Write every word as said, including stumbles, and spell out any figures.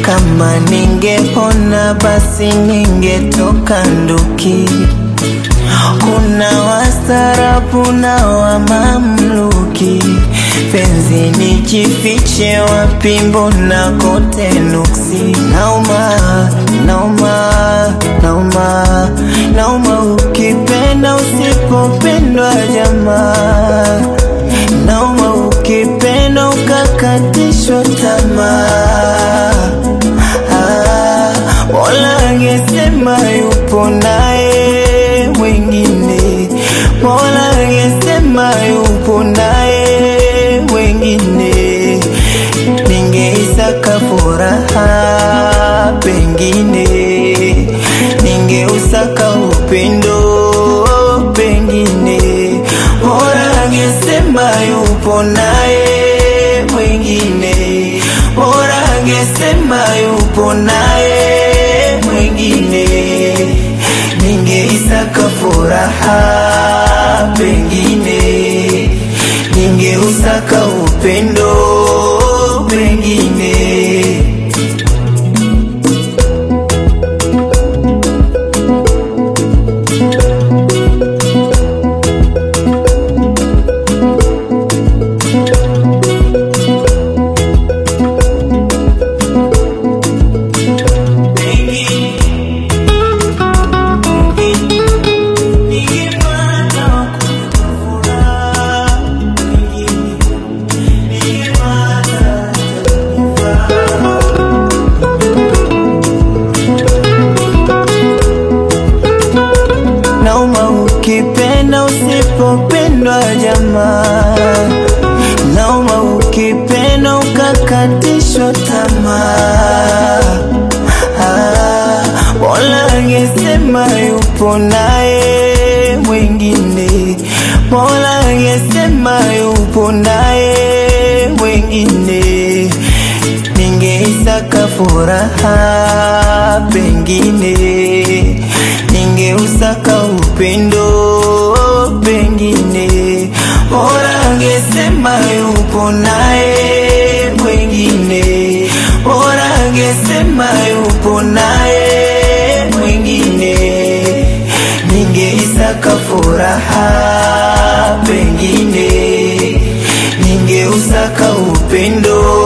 Kama ningepona basi ningetoka nduki. Kuna wastaarabu na wa mamluki. Penzi nijifiche wapi, mbona kote nuksi. Nauma, nauma, nauma, nauma ukipenda usipopendwa jamaa. Nauma ukipenda ukakatishwa tamaa. Ah, Mola angesema yupo naye mwingine. Mola angesema yupo naye mwingine. Ningeisaka furaha pengine. Ningeusaka upendo pengine. Mola angesema yupo naye mwingine. Mola angesema yupo naye mwingine. Ningeisaka furaha pengine. Ningeusaka upendo pengine. Nauma ukipenda usipopendwa jamaa. Nauma ukipenda ukakatishwa tamaa. Ah, Mola angesema yupo naye mwingine. Mola angesema yupo naye mwingine. Ningeisaka furaha pengine. Ningeusaka upendo pengine. Mola angesema yupo naye mwingine. Mola angesema yupo naye mwingine. Ningeisaka furaha pengine. Ningeusaka upendo